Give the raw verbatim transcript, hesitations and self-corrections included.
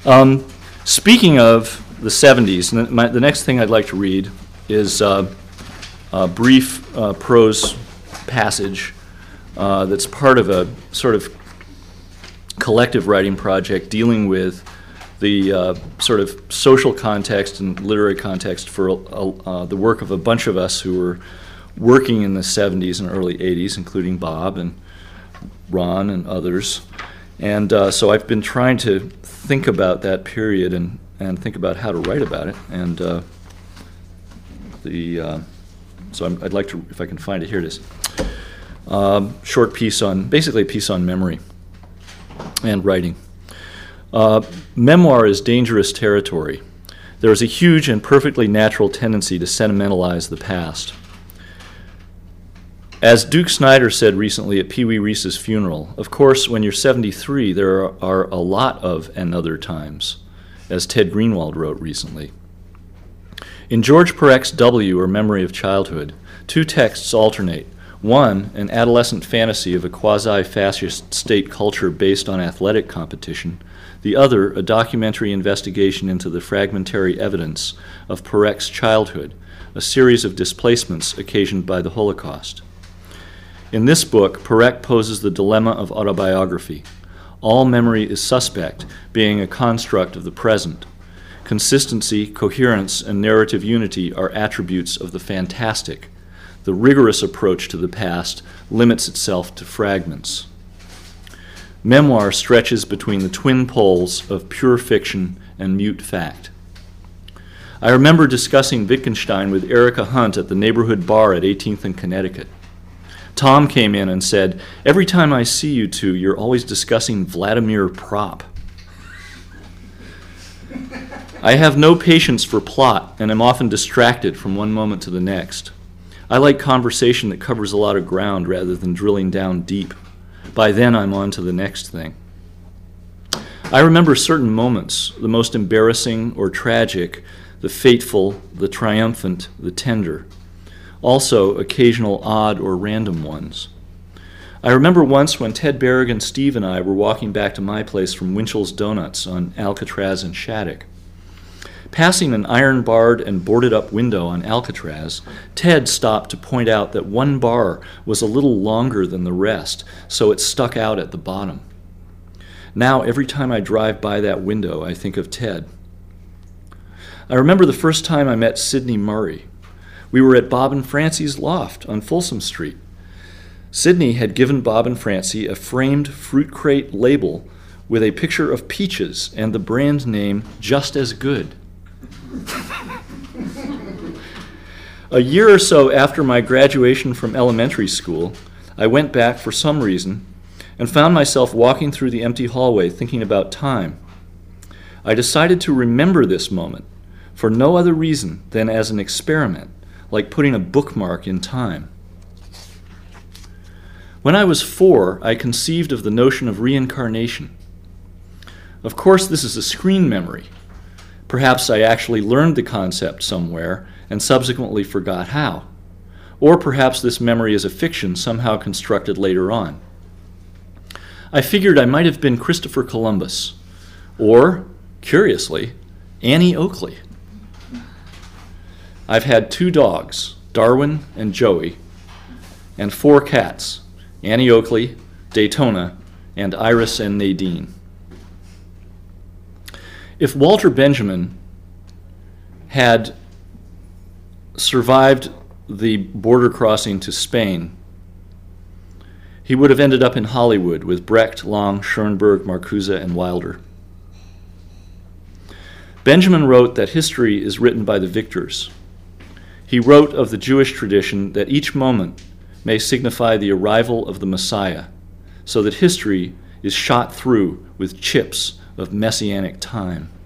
Um, speaking of the seventies, n- my, the next thing I'd like to read is uh, a brief uh, prose passage uh, that's part of a sort of collective writing project dealing with the uh, sort of social context and literary context for uh, uh, the work of a bunch of us who were working in the seventies and early eighties, including Bob and Ron and others. And uh, so I've been trying to think about that period and, and think about how to write about it. And uh, the uh, so I'm, I'd like to, if I can find it, here it is. Um, short piece on, basically a piece on memory and writing. Uh, memoir is dangerous territory. There is a huge and perfectly natural tendency to sentimentalize the past. As Duke Snyder said recently at Pee Wee Reese's funeral, of course, when you're seventy-three, there are, are a lot of and other times, as Ted Greenwald wrote recently. In George Perec's W, or Memory of Childhood, two texts alternate. One, an adolescent fantasy of a quasi-fascist state culture based on athletic competition. The other, a documentary investigation into the fragmentary evidence of Perec's childhood, a series of displacements occasioned by the Holocaust. In this book, Perec poses the dilemma of autobiography. All memory is suspect, being a construct of the present. Consistency, coherence, and narrative unity are attributes of the fantastic. The rigorous approach to the past limits itself to fragments. Memoir stretches between the twin poles of pure fiction and mute fact. I remember discussing Wittgenstein with Erica Hunt at the neighborhood bar at eighteenth and Connecticut. Tom came in and said, "Every time I see you two, you're always discussing Vladimir Propp." I have no patience for plot and am often distracted from one moment to the next. I like conversation that covers a lot of ground rather than drilling down deep. By then, I'm on to the next thing. I remember certain moments, the most embarrassing or tragic, the fateful, the triumphant, the tender. Also, occasional odd or random ones. I remember once when Ted Berrigan, Steve, and I were walking back to my place from Winchell's Donuts on Alcatraz and Shattuck. Passing an iron-barred and boarded-up window on Alcatraz, Ted stopped to point out that one bar was a little longer than the rest, so it stuck out at the bottom. Now, every time I drive by that window, I think of Ted. I remember the first time I met Sidney Murray. We were at Bob and Francie's loft on Folsom Street. Sidney had given Bob and Francie a framed fruit crate label with a picture of peaches and the brand name Just As Good. A year or so after my graduation from elementary school, I went back for some reason and found myself walking through the empty hallway thinking about time. I decided to remember this moment for no other reason than as an experiment, like putting a bookmark in time. When I was four, I conceived of the notion of reincarnation. Of course, this is a screen memory. Perhaps I actually learned the concept somewhere and subsequently forgot how. Or perhaps this memory is a fiction somehow constructed later on. I figured I might have been Christopher Columbus, or, curiously, Annie Oakley. I've had two dogs, Darwin and Joey, and four cats, Annie Oakley, Daytona, and Iris and Nadine. If Walter Benjamin had survived the border crossing to Spain, he would have ended up in Hollywood with Brecht, Long, Schoenberg, Marcuse, and Wilder. Benjamin wrote that history is written by the victors. He wrote of the Jewish tradition that each moment may signify the arrival of the Messiah, so that history is shot through with chips of messianic time.